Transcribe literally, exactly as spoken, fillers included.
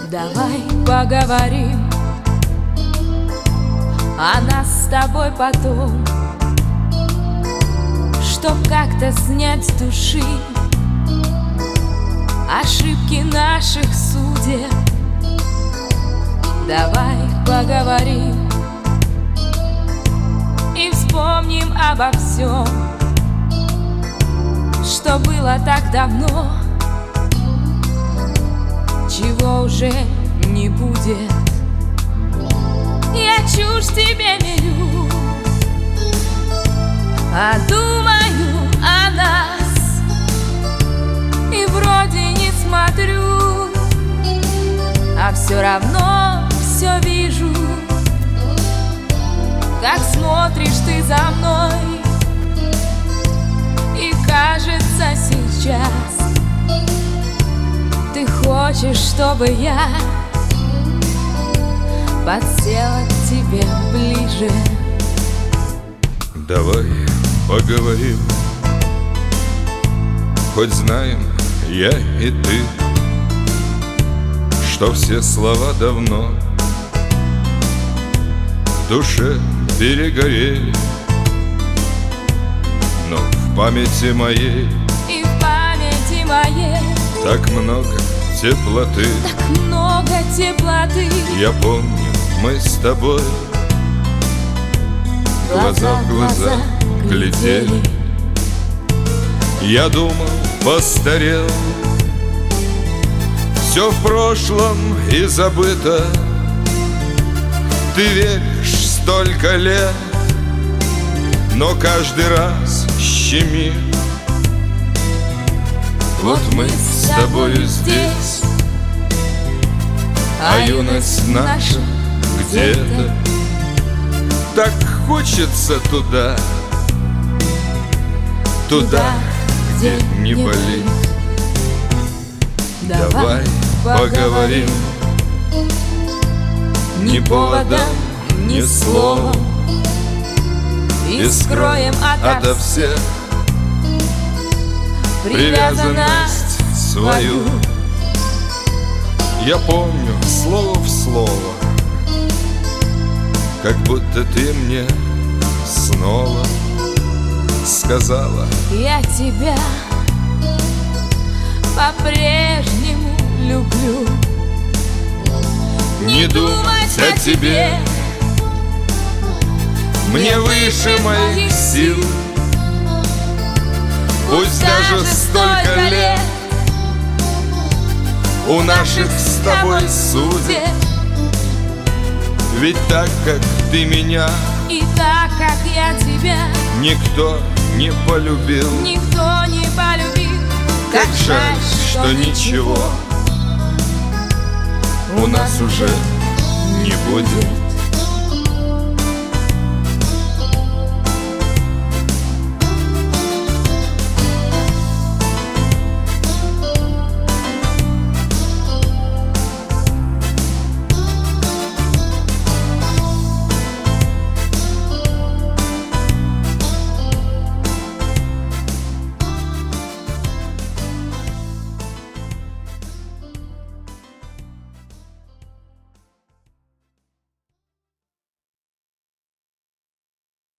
Давай поговорим о нас с тобой потом, чтоб как-то снять с души ошибки наших судеб. Давай поговорим и вспомним обо всем, что было так давно, чего уже не будет. Я чушь тебе мелю, а думаю о нас, и вроде не смотрю, а все равно все вижу, как смотришь ты за мной. И кажется сейчас ты хочешь, чтобы я подсела к тебе ближе. Давай поговорим, хоть знаем я и ты, что все слова давно в душе перегорели, но в памяти моей, и в памяти моей так много теплоты, так много теплоты. Я помню, мы с тобой глаза в глаза глядели. Я думал, постарел, все в прошлом и забыто. Ты веришь столько лет, но каждый раз щемит. Вот мы с тобою здесь, а юность наша где-то. Так хочется туда, туда, где не болит. Давай поговорим, ни поводом, ни словом, и скроем ото ото всех привязанность свою. Я помню слово в слово, как будто ты мне снова сказала: я тебя по-прежнему люблю. не думать о тебе мне выше моих сил. Пусть даже столько лет у наших с тобой судеб, ведь так, как ты меня, и так, как я тебя, никто не полюбил. никто не полюбил. Как жаль, что ничего у нас уже не будет.